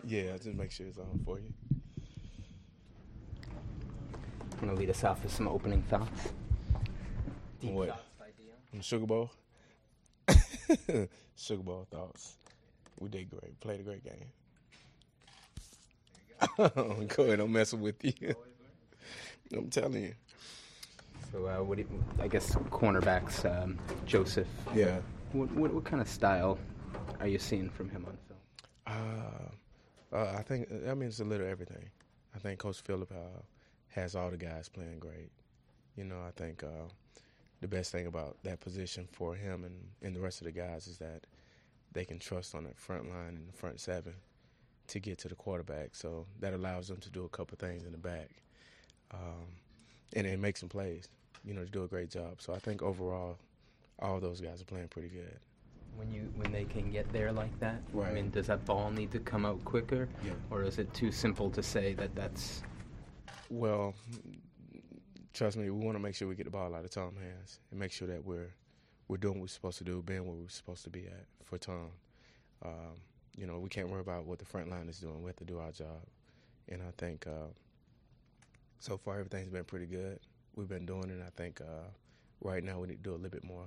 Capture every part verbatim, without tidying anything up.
Yeah, just make sure it's on for you. I'm going to lead us off with some opening thoughts. Deep What? thoughts by Dion. On Sugar Bowl? Sugar Bowl thoughts. We did great. Played a great game. Go ahead, I'm messing with you. I'm telling you. So, uh, what do you, I guess cornerbacks, um, Joseph. Yeah. What, what what kind of style are you seeing from him on film? Uh, uh, I think, I mean, it's a little everything. I think Coach Phillip uh, has all the guys playing great. You know, I think uh, the best thing about that position for him and, and the rest of the guys is that they can trust on that front line and the front seven to get to the quarterback. So that allows them to do a couple things in the back. Um, and it makes them plays, you know, to do a great job. So I think overall, all those guys are playing pretty good. When you when they can get there like that, Right. I mean, does that ball need to come out quicker? Yeah. Or is it too simple to say that that's... Well, trust me, we want to make sure we get the ball out of Tom's hands and make sure that we're we're doing what we're supposed to do, being where we're supposed to be at for Tom. Um, you know, we can't worry about what the front line is doing. We have to do our job. And I think uh, so far everything's been pretty good. We've been doing it. I think uh, right now we need to do a little bit more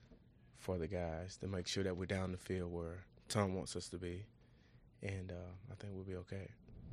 for the guys to make sure that we're down the field where Tom wants us to be. And uh, I think we'll be okay.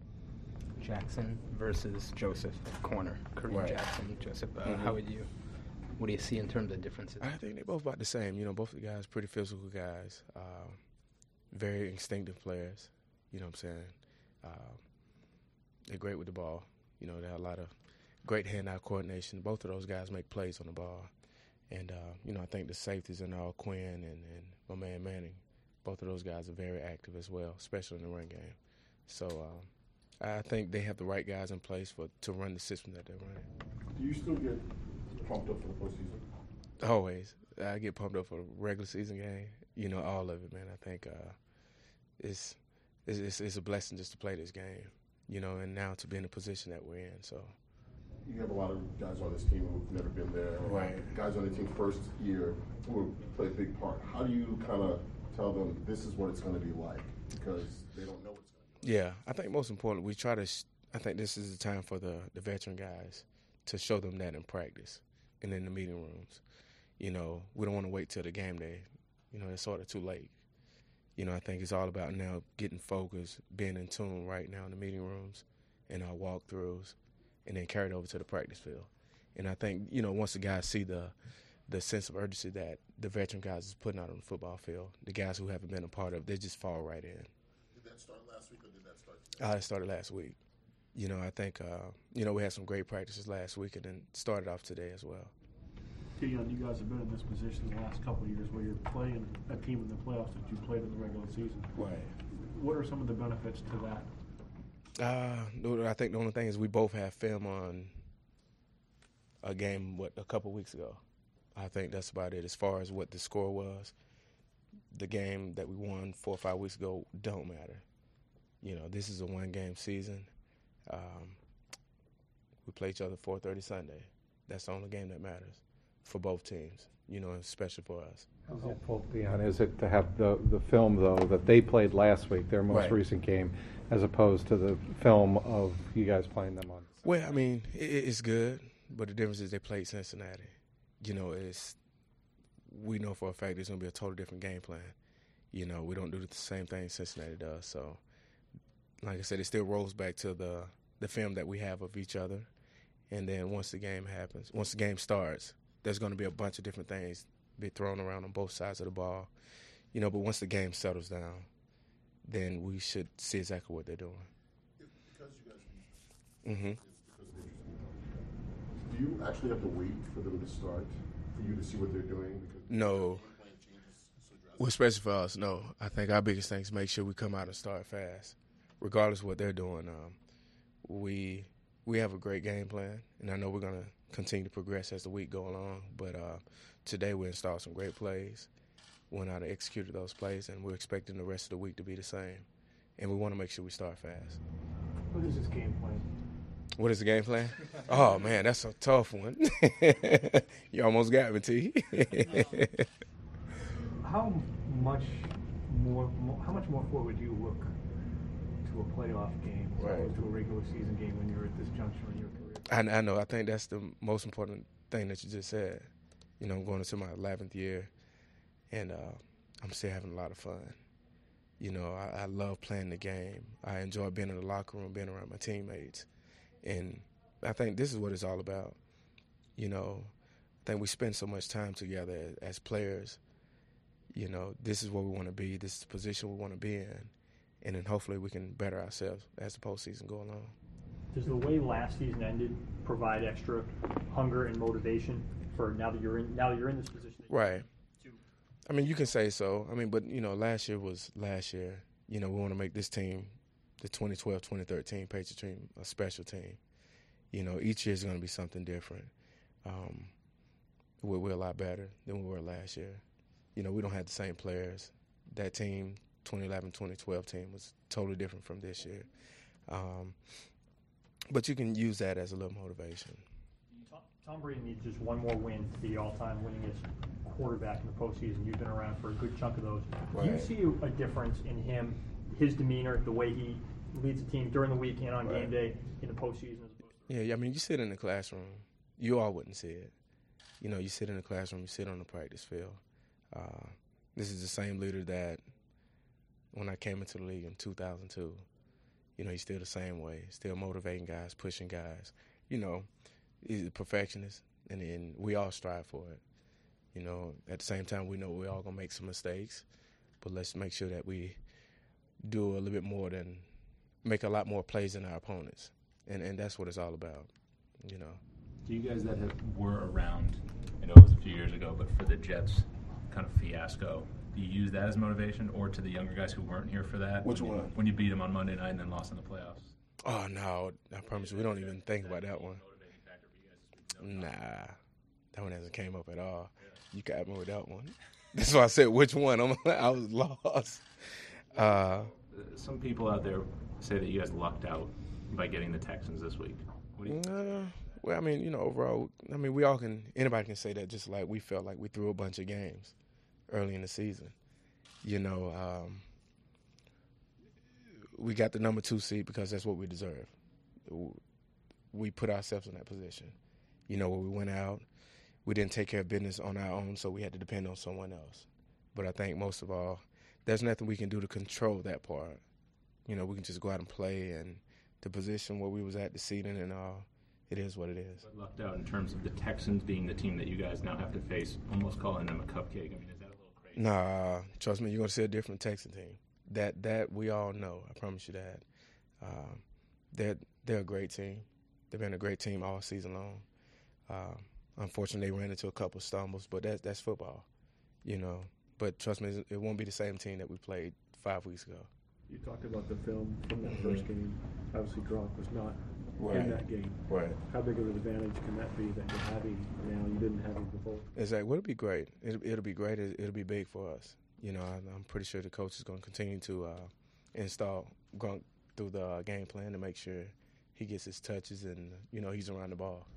Jackson versus Joseph at corner. Kareem Right. Jackson, Joseph. Uh, Mhm. How would you? What do you see in terms of differences? I think they're both about the same. You know, both of the guys pretty physical guys, uh, very instinctive players. You know what I'm saying? Uh, they're great with the ball. You know, they have a lot of great hand-eye coordination. Both of those guys make plays on the ball. And, uh, you know, I think the safeties and all Quinn and, and my man Manning, both of those guys are very active as well, especially in the run game. So um, I think they have the right guys in place for to run the system that they're running. Do you still get pumped up for the postseason? Always. I get pumped up for the regular season game. You know, all of it, man. I think uh, it's, it's it's it's a blessing just to play this game, you know, and now to be in the position that we're in. So, You have a lot of guys on this team who've never been there. Right. Guys on the team first year who play a big part. How do you kind of tell them this is what it's going to be like? Because they don't know what it's going to be like. yeah, I think most important, we try to sh- – I think this is the time for the, the veteran guys to show them that in practice and in the meeting rooms. You know, we don't want to wait till the game day. You know, it's sort of too late. You know, I think it's all about now getting focused, being in tune right now in the meeting rooms and our walkthroughs, and then carry it over to the practice field. And I think, you know, once the guys see the the sense of urgency that the veteran guys is putting out on the football field, the guys who haven't been a part of it, they just fall right in. Did that start last week or did that start today? Uh, it started last week. You know, I think, uh, you know, we had some great practices last week and then started off today as well. Dion, you guys have been in this position the last couple of years where you're playing a team in the playoffs that you played in the regular season. Right. What are some of the benefits to that? Uh, I think the only thing is we both have film on a game, what, a couple weeks ago. I think that's about it. As far as what the score was, the game that we won four or five weeks ago don't matter. You know, this is a one-game season. Um, we play each other four thirty Sunday. That's the only game that matters for both teams, you know, especially for us. How helpful, Dion, is it to have the, the film, though, that they played last week, their most Right. recent game, as opposed to the film of you guys playing them on? Well, I mean, it, it's good, but the difference is they played Cincinnati. You know, it's we know for a fact it's going to be a totally different game plan. You know, we don't do the same thing Cincinnati does. So, like I said, it still rolls back to the, the film that we have of each other. And then once the game happens, once the game starts, there's going to be a bunch of different things be thrown around on both sides of the ball. You know, but once the game settles down, then we should see exactly what they're doing. If, because you guys are used to Mm-hmm. it's because of interesting. Do you actually have to wait for them to start for you to see what they're doing? Because No. the game plan changes so drastically. Well, especially for us, no. I think our biggest thing is make sure we come out and start fast, regardless of what they're doing. Um, we we have a great game plan, and I know we're going to continue to progress as the week go along. But uh, today we installed some great plays, went out and executed those plays, and we're expecting the rest of the week to be the same. And we want to make sure we start fast. What is this game plan? What is the game plan? Oh, man, that's a tough one. You almost got me, T. How much more, more how much more forward do you look to playoff game as Right. opposed to a regular season game when you're at this juncture in your career? I, I know. I think that's the most important thing that you just said. You know, I'm going into my eleventh year, and uh, I'm still having a lot of fun. You know, I, I love playing the game. I enjoy being in the locker room, being around my teammates. And I think this is what it's all about. You know, I think we spend so much time together as, as players. You know, this is where we want to be. This is the position we want to be in. And then hopefully we can better ourselves as the postseason go along. Does the way last season ended provide extra hunger and motivation for now that you're in now that you're in this position? Right. I mean, you can say so. I mean, but, you know, last year was last year. You know, we want to make this team, the twenty twelve twenty thirteen Patriot team, a special team. You know, each year is going to be something different. Um, we're, we're a lot better than we were last year. You know, we don't have the same players. That team, twenty eleven twenty twelve team, was totally different from this year. Um, but you can use that as a little motivation. Tom, Tom Brady needs just one more win to be all-time winningest quarterback in the postseason. You've been around for a good chunk of those. Right. Do you see a difference in him, his demeanor, the way he leads the team during the week and on Right. game day in the postseason? As opposed to Yeah, I mean, you sit in the classroom, you all wouldn't see it. You know, you sit in the classroom, you sit on the practice field. Uh, this is the same leader that when I came into the league in two thousand two, you know, he's still the same way, still motivating guys, pushing guys. You know, he's a perfectionist, and, and we all strive for it. You know, at the same time, we know we're all going to make some mistakes, but let's make sure that we do a little bit more than make a lot more plays than our opponents. And and that's what it's all about, you know. Do you guys that have, were around, I know it was a few years ago, but for the Jets kind of fiasco, do you use that as motivation, or to the younger guys who weren't here for that? Which when one? You, when you beat them on Monday night and then lost in the playoffs? Oh, no, I promise you, we don't even think about that one. Nah, that one hasn't came up at all. You got me with that one. That's why I said which one. I'm, I was lost. Uh, Some people out there say that you guys lucked out by getting the Texans this week. What do you uh, well, I mean, you know, overall, I mean, we all can, anybody can say that, just like we felt like we threw a bunch of games early in the season. You know, um, we got the number two seed because that's what we deserve. We put ourselves in that position. You know, when we went out, we didn't take care of business on our own, so we had to depend on someone else. But I think most of all, there's nothing we can do to control that part. You know, we can just go out and play, and the position where we was at, the seeding and all, it is what it is. But lucked out in terms of the Texans being the team that you guys now have to face, almost calling them a cupcake. I mean, is that a little crazy? Nah, trust me, you're going to see a different Texan team. That that we all know. I promise you that. Um, they're, they're a great team. They've been a great team all season long. Uh, unfortunately, they ran into a couple stumbles, but that's, that's football, you know. But trust me, it won't be the same team that we played five weeks ago. You talked about the film from that first game. Obviously, Gronk was not Right. in that game. Right. How big of an advantage can that be that you're having now? You didn't have him before. Exactly. Well, it'll be great. It'll, it'll be great. It, it'll be big for us. You know, I, I'm pretty sure the coach is going to continue to uh, install Gronk through the uh, game plan to make sure he gets his touches and, you know, he's around the ball.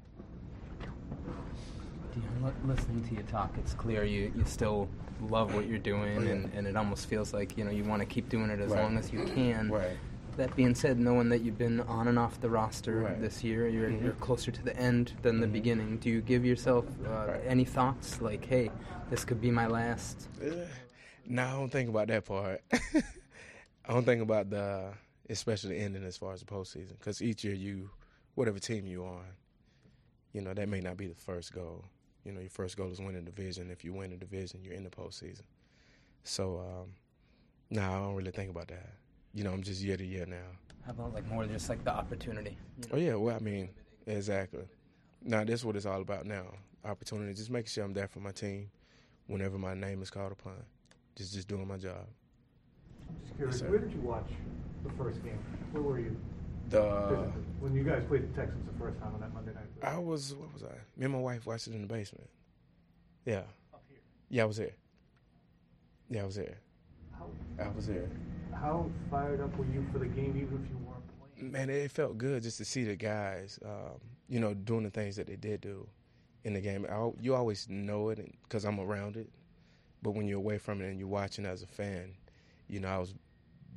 Deon, li- listening to you talk, it's clear you, you still love what you're doing, Oh, yeah. and, and it almost feels like, you know, you want to keep doing it as Right. long as you can. Right. That being said, knowing that you've been on and off the roster Right. this year, you're, Mhm. you're closer to the end than the Mhm. beginning. Do you give yourself uh, Right. any thoughts like, hey, this could be my last? Uh, no, I don't think about that part. I don't think about the, especially the ending as far as the postseason, because each year you, whatever team you're on, you know, that may not be the first goal. You know, your first goal is win the division. If you win the division, you're in the postseason. So, um, no, I don't really think about that. You know, I'm just year to year now. How about like more just like the opportunity? You know? Oh, yeah, well, I mean, exactly. Now, that's what it's all about now. Opportunity, just making sure I'm there for my team whenever my name is called upon. Just just doing my job. Just curious, Yes, sir. where did you watch the first game? Where were you? The when you guys played the Texans the first time on that Monday night? I was, what was I? Me and my wife watched it in the basement. Yeah. Up here. Yeah, I was there. Yeah, I was there. How, I was there. how fired up were you for the game, even if you weren't playing? Man, it felt good just to see the guys, um, you know, doing the things that they did do in the game. I, you always know it because I'm around it. But when you're away from it and you're watching as a fan, you know, I was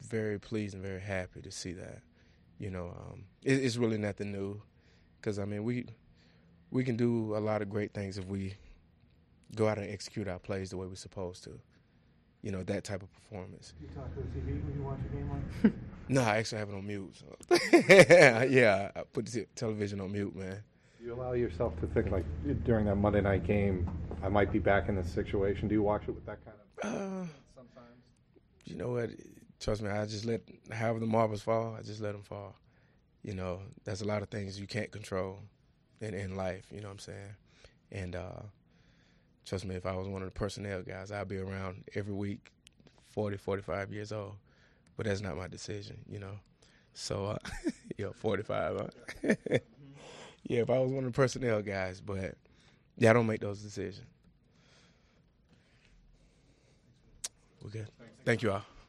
very pleased and very happy to see that. You know, um, it, it's really nothing new, because I mean we we can do a lot of great things if we go out and execute our plays the way we're supposed to. You know, that type of performance. You talk to the T V when you watch a game like this? No, I actually have it on mute. So. Yeah, I put the television on mute, man. Do you allow yourself to think, like, during that Monday night game, I might be back in this situation? Do you watch it with that kind of uh, sometimes? You know what? Trust me, I just let, however the marbles fall, I just let them fall. You know, there's a lot of things you can't control in, in life, you know what I'm saying? And uh, trust me, if I was one of the personnel guys, I'd be around every week, forty, forty-five years old. But that's not my decision, you know. So, uh, yeah, forty-five, huh? Yeah, if I was one of the personnel guys, but, yeah, I don't make those decisions. We're good. Thank you all.